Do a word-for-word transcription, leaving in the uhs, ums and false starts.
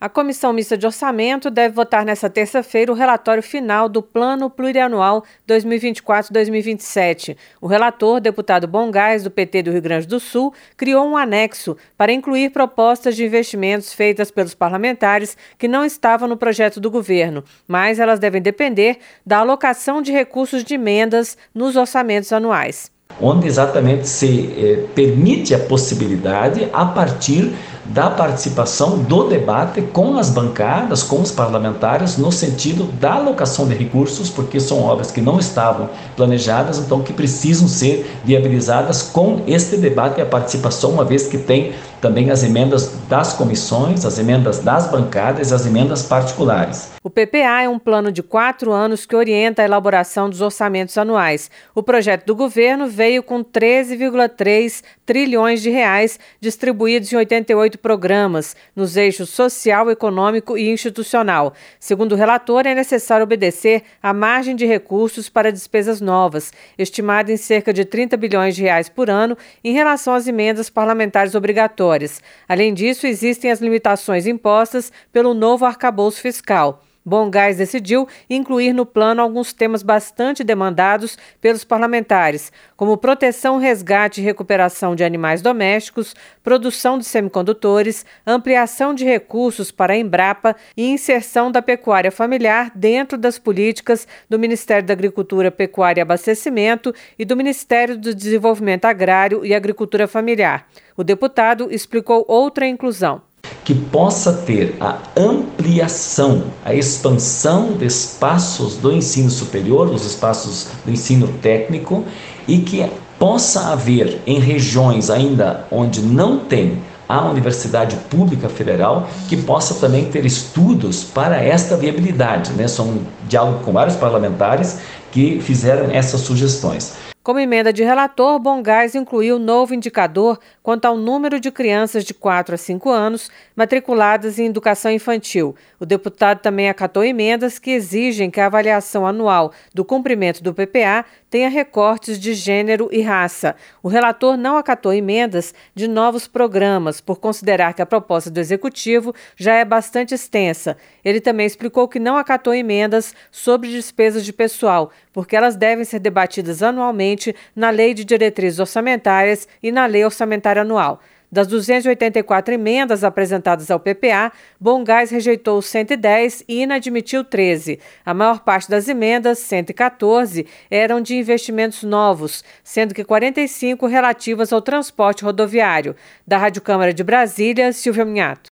A Comissão Mista de Orçamento deve votar nesta terça-feira o relatório final do Plano Plurianual dois mil e vinte e quatro a dois mil e vinte e sete. O relator, deputado Bongás, do P T do Rio Grande do Sul, criou um anexo para incluir propostas de investimentos feitas pelos parlamentares que não estavam no projeto do governo, mas elas devem depender da alocação de recursos de emendas nos orçamentos anuais. Onde exatamente se eh, permite a possibilidade a partir da participação do debate com as bancadas, com os parlamentares, no sentido da alocação de recursos, porque são obras que não estavam planejadas, então que precisam ser viabilizadas com este debate e a participação, uma vez que tem também as emendas das comissões, as emendas das bancadas e as emendas particulares. O P P A é um plano de quatro anos que orienta a elaboração dos orçamentos anuais. O projeto do governo veio com treze vírgula três trilhões de reais distribuídos em oitenta e oito programas, nos eixos social, econômico e institucional. Segundo o relator, é necessário obedecer à margem de recursos para despesas novas, estimada em cerca de trinta bilhões de reais por ano em relação às emendas parlamentares obrigatórias. Além disso, existem as limitações impostas pelo novo arcabouço fiscal. Bongás decidiu incluir no plano alguns temas bastante demandados pelos parlamentares, como proteção, resgate e recuperação de animais domésticos, produção de semicondutores, ampliação de recursos para a Embrapa e inserção da pecuária familiar dentro das políticas do Ministério da Agricultura, Pecuária e Abastecimento e do Ministério do Desenvolvimento Agrário e Agricultura Familiar. O deputado explicou outra inclusão. Que possa ter a ampliação, a expansão de espaços do ensino superior, os espaços do ensino técnico, e que possa haver em regiões ainda onde não tem a Universidade Pública Federal, que possa também ter estudos para esta viabilidade, né? São um diálogo com vários parlamentares que fizeram essas sugestões. Como emenda de relator, Bongás incluiu novo indicador quanto ao número de crianças de quatro a cinco anos matriculadas em educação infantil. O deputado também acatou emendas que exigem que a avaliação anual do cumprimento do P P A tenha recortes de gênero e raça. O relator não acatou emendas de novos programas, por considerar que a proposta do Executivo já é bastante extensa. Ele também explicou que não acatou emendas sobre despesas de pessoal, porque elas devem ser debatidas anualmente na Lei de Diretrizes Orçamentárias e na Lei Orçamentária Anual. Das duzentas e oitenta e quatro emendas apresentadas ao P P A, Bongás rejeitou cento e dez e inadmitiu treze. A maior parte das emendas, cento e quatorze, eram de investimentos novos, sendo que quarenta e cinco relativas ao transporte rodoviário. Da Rádio Câmara de Brasília, Silvia Minhato.